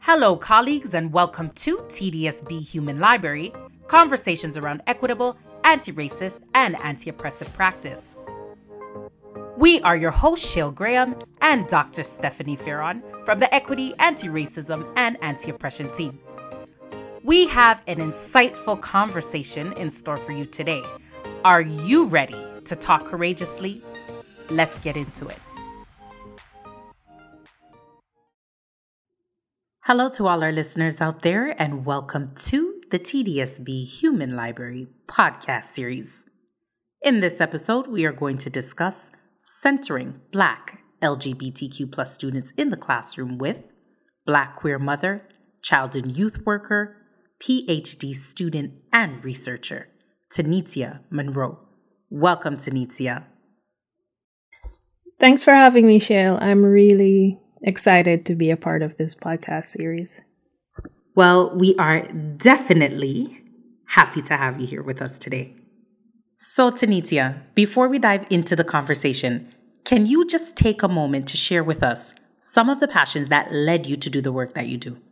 Hello, colleagues, and welcome to TDSB Human Library, conversations around equitable, anti-racist, and anti-oppressive practice. We are your hosts, Shale Graham and Dr. Stephanie Ferron from the Equity, Anti-Racism, and Anti-Oppression team. We have an insightful conversation in store for you today. Are you ready to talk courageously? Let's get into it. Hello to all our listeners out there, and welcome to the TDSB Human Library podcast series. In this episode, we are going to discuss centering Black LGBTQ+ students in the classroom with Black queer mother, child and youth worker, PhD student and researcher, Tanetia Monroe. Welcome, Tanetia. Thanks for having me, Shale. I'm really excited to be a part of this podcast series. Well, we are definitely happy to have you here with us today. So, Tanetia, before we dive into the conversation, can you just take a moment to share with us some of the passions that led you to do the work that you do?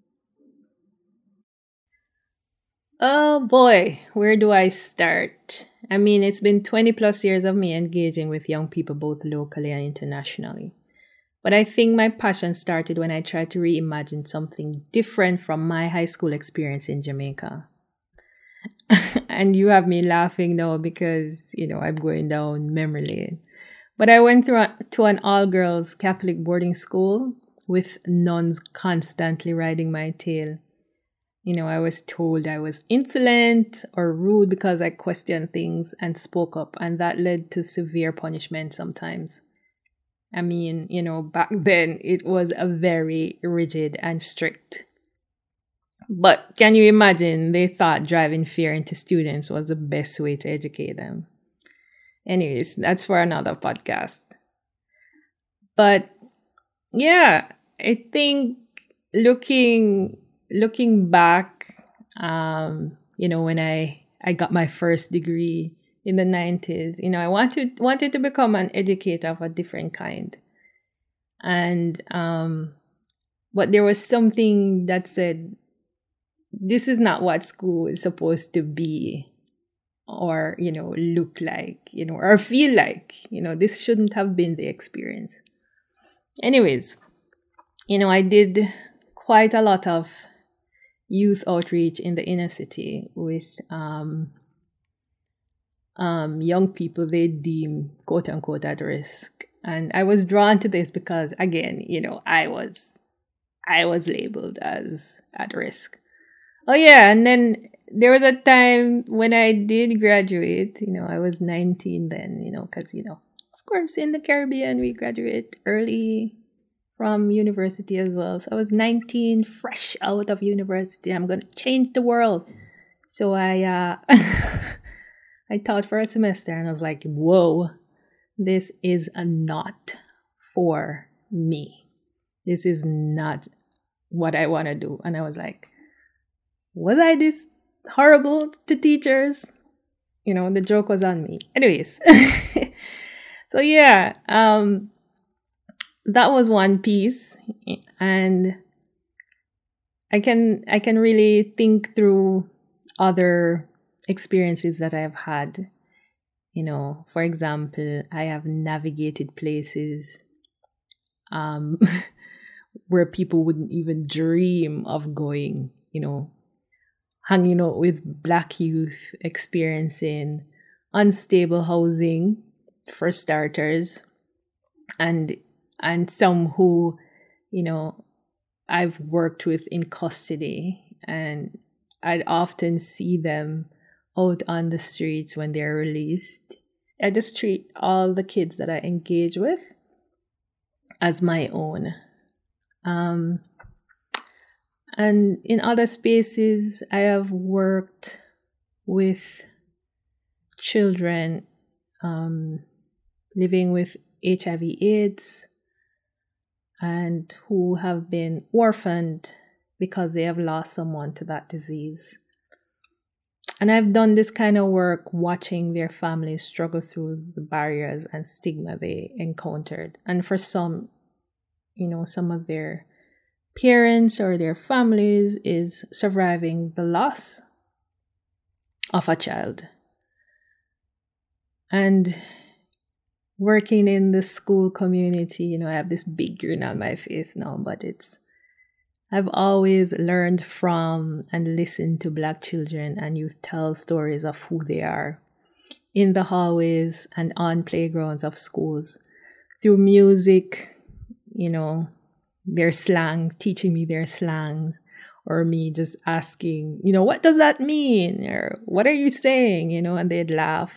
Oh boy, where do I start? I mean, it's been 20 plus years of me engaging with young people both locally and internationally. But I think my passion started when I tried to reimagine something different from my high school experience in Jamaica. And you have me laughing now because, I'm going down memory lane. But I went to an all-girls Catholic boarding school with nuns constantly riding my tail. I was told I was insolent or rude because I questioned things and spoke up, and that led to severe punishment sometimes. I mean, back then it was a very rigid and strict. But can you imagine they thought driving fear into students was the best way to educate them? Anyways, that's for another podcast. But yeah, I think looking back, when I got my first degree in the 90s, I wanted to become an educator of a different kind. And but there was something that said, this is not what school is supposed to be, or, look like, or feel like, this shouldn't have been the experience. Anyways, I did quite a lot of youth outreach in the inner city with young people they deem quote unquote at risk. And I was drawn to this because, again, I was labeled as at risk. Oh yeah, and then there was a time when I did graduate. I was 19 then, because, of course, in the Caribbean, we graduate early from university as well. So I was 19, fresh out of university. I'm going to change the world. So I I taught for a semester and I was like, whoa, this is not for me. This is not what I want to do. And I was like, was I this horrible to teachers? The joke was on me. Anyways. So yeah, that was one piece. And I can really think through other experiences that I've had. For example, I have navigated places where people wouldn't even dream of going, hanging out with Black youth, experiencing unstable housing for starters, and some who, I've worked with in custody, and I'd often see them out on the streets when they're released. I just treat all the kids that I engage with as my own. And in other spaces, I have worked with children living with HIV/AIDS and who have been orphaned because they have lost someone to that disease. And I've done this kind of work watching their families struggle through the barriers and stigma they encountered. And for some, some of their parents or their families is surviving the loss of a child. And working in the school community, I have this big grin on my face now, but I've always learned from and listened to Black children and youth tell stories of who they are in the hallways and on playgrounds of schools through music, their slang, teaching me their slang, or me just asking, what does that mean? Or what are you saying? And they'd laugh.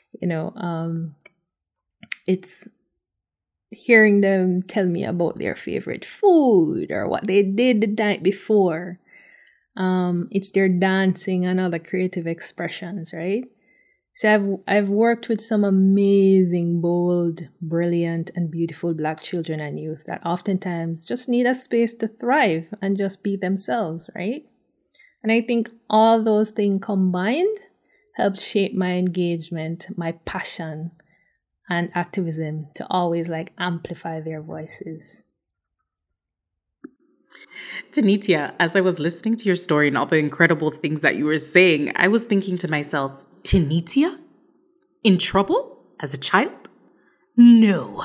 It's hearing them tell me about their favorite food or what they did the night before. It's their dancing and other creative expressions, right? So I've worked with some amazing, bold, brilliant, and beautiful Black children and youth that oftentimes just need a space to thrive and just be themselves, right? And I think all those things combined helped shape my engagement, my passion, and activism to always amplify their voices. Tanitia, as I was listening to your story and all the incredible things that you were saying, I was thinking to myself, Tanitia? In trouble as a child? No.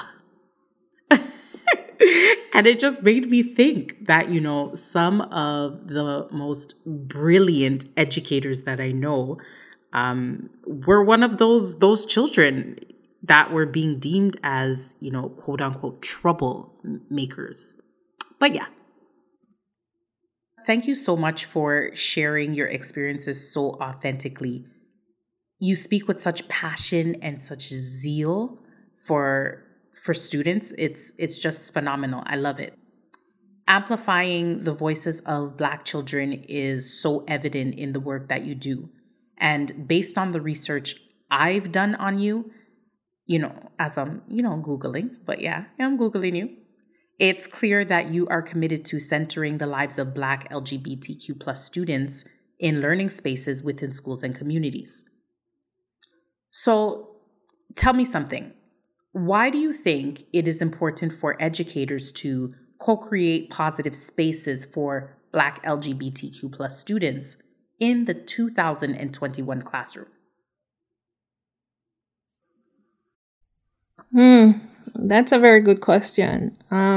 And it just made me think that, some of the most brilliant educators that I know were one of those children that were being deemed as, quote unquote, troublemakers. But yeah. Thank you so much for sharing your experiences so authentically. You speak with such passion and such zeal for students. It's just phenomenal. I love it. Amplifying the voices of Black children is so evident in the work that you do. And based on the research I've done on you, as I'm, Googling, but yeah, I'm Googling you. It's clear that you are committed to centering the lives of Black LGBTQ plus students in learning spaces within schools and communities. So tell me something. Why do you think it is important for educators to co-create positive spaces for Black LGBTQ plus students in the 2021 classroom? That's a very good question.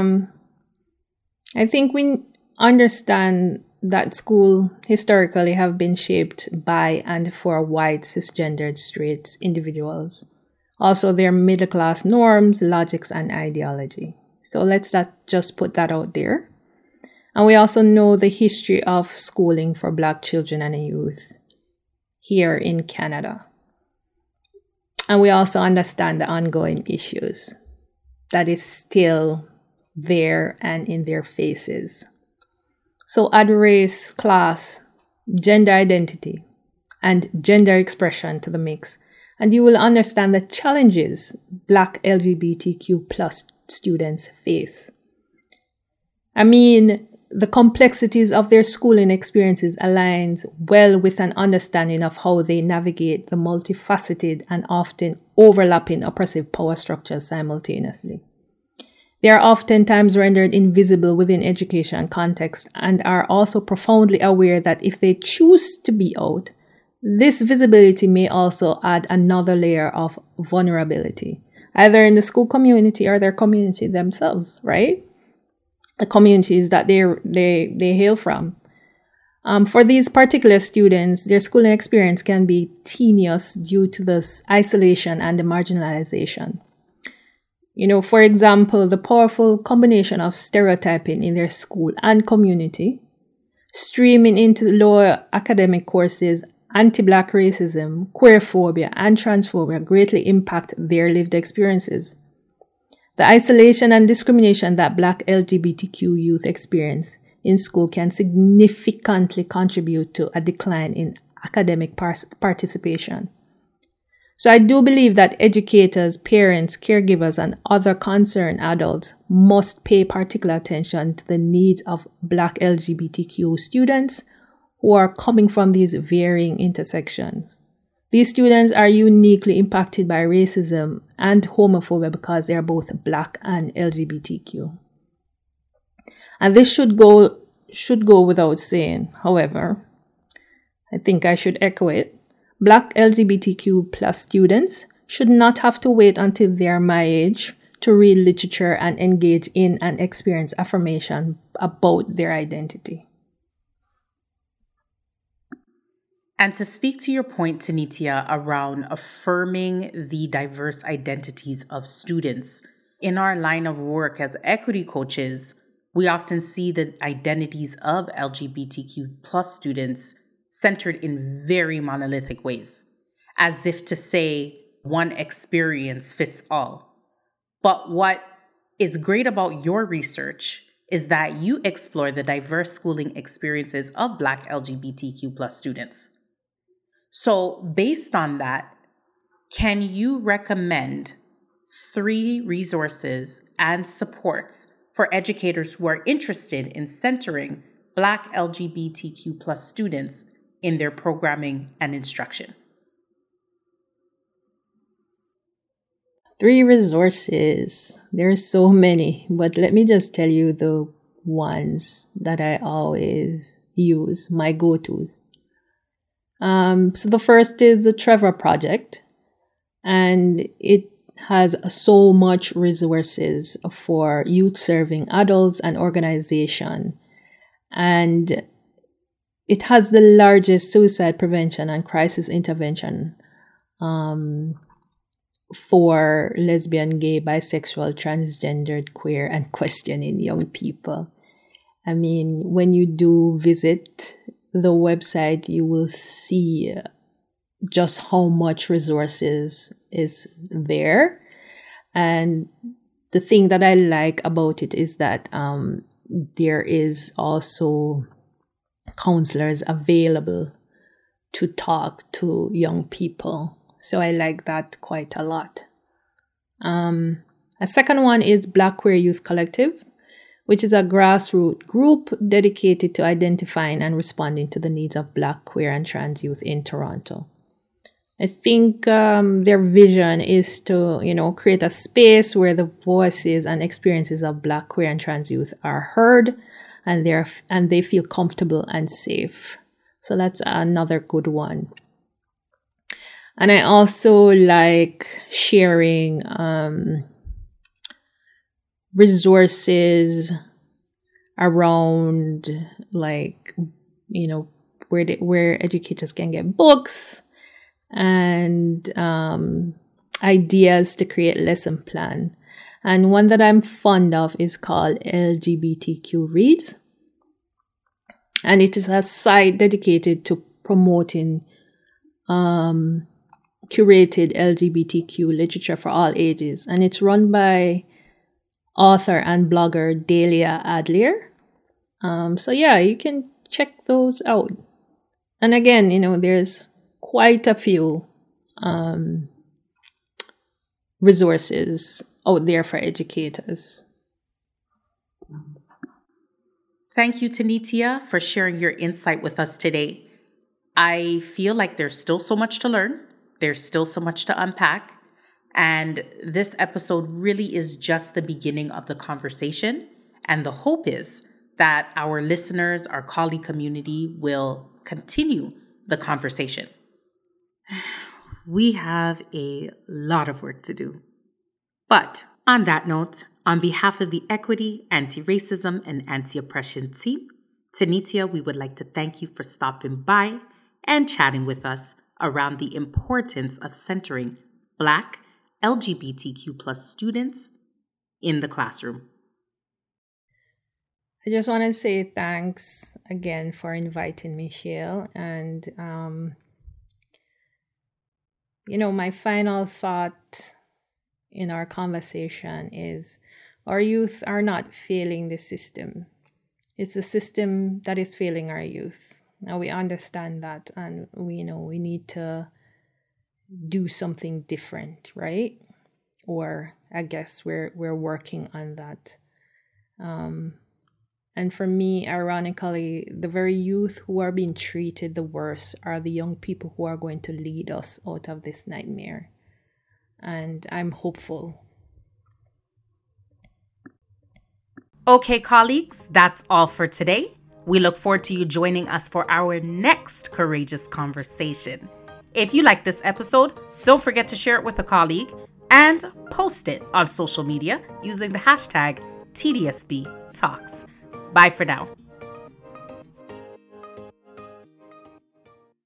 I think we understand that school historically have been shaped by and for white cisgendered straight individuals. Also their middle class norms, logics, and ideology. So let's not just put that out there. And we also know the history of schooling for Black children and youth here in Canada. And we also understand the ongoing issues that is still there and in their faces. So add race, class, gender identity, and gender expression to the mix, and you will understand the challenges Black LGBTQ plus students face. I mean, the complexities of their schooling experiences aligns well with an understanding of how they navigate the multifaceted and often overlapping oppressive power structures simultaneously. They are oftentimes rendered invisible within education context and are also profoundly aware that if they choose to be out, this visibility may also add another layer of vulnerability, either in the school community or their community themselves, right? The communities that they hail from. For these particular students, their schooling experience can be tenuous due to this isolation and the marginalization. For example, the powerful combination of stereotyping in their school and community, streaming into lower academic courses, anti-Black racism, queerphobia, and transphobia greatly impact their lived experiences. The isolation and discrimination that Black LGBTQ youth experience in school can significantly contribute to a decline in academic participation. So I do believe that educators, parents, caregivers, and other concerned adults must pay particular attention to the needs of Black LGBTQ students who are coming from these varying intersections. These students are uniquely impacted by racism and homophobia because they are both Black and LGBTQ. And this should go without saying. However, I think I should echo it. Black LGBTQ plus students should not have to wait until they are my age to read literature and engage in and experience affirmation about their identity. And to speak to your point, Tanitia, around affirming the diverse identities of students, in our line of work as equity coaches, we often see the identities of LGBTQ plus students centered in very monolithic ways, as if to say one experience fits all. But what is great about your research is that you explore the diverse schooling experiences of Black LGBTQ plus students. So based on that, can you recommend 3 resources and supports for educators who are interested in centering Black LGBTQ plus students in their programming and instruction? 3 resources. There's so many, but let me just tell you the ones that I always use, my go-to. So the first is the Trevor Project, and it has so much resources for youth serving adults and organization. And it has the largest suicide prevention and crisis intervention for lesbian, gay, bisexual, transgendered, queer, and questioning young people. I mean, when you do visit the website, you will see just how much resources is there. And the thing that I like about it is that there is also counselors available to talk to young people. So I like that quite a lot. A second one is Black Queer Youth Collective, which is a grassroots group dedicated to identifying and responding to the needs of Black, queer, and trans youth in Toronto. I think their vision is to, create a space where the voices and experiences of Black, queer, and trans youth are heard, and they feel comfortable and safe. So that's another good one. And I also like sharing resources around, where educators can get books and ideas to create lesson plan. And one that I'm fond of is called LGBTQ Reads. And it is a site dedicated to promoting curated LGBTQ literature for all ages. And it's run by author and blogger Delia Adlier. So yeah, you can check those out. And again, there's quite a few resources out there for educators. Thank you, Tanitia, for sharing your insight with us today. I feel like there's still so much to learn. There's still so much to unpack. And this episode really is just the beginning of the conversation. And the hope is that our listeners, our colleague community, will continue the conversation. We have a lot of work to do. But on that note, on behalf of the Equity, Anti-Racism, and Anti-Oppression team, Tanitia, we would like to thank you for stopping by and chatting with us around the importance of centering Black LGBTQ plus students in the classroom. I just want to say thanks again for inviting me, Shale. And, my final thought in our conversation is our youth are not failing the system. It's the system that is failing our youth. Now we understand that, and we know we need to do something different, right? Or I guess we're working on that. And for me, ironically, the very youth who are being treated the worst are the young people who are going to lead us out of this nightmare. And I'm hopeful. Okay, colleagues, that's all for today. We look forward to you joining us for our next courageous conversation. If you like this episode, don't forget to share it with a colleague and post it on social media using the hashtag TDSB Talks. Bye for now.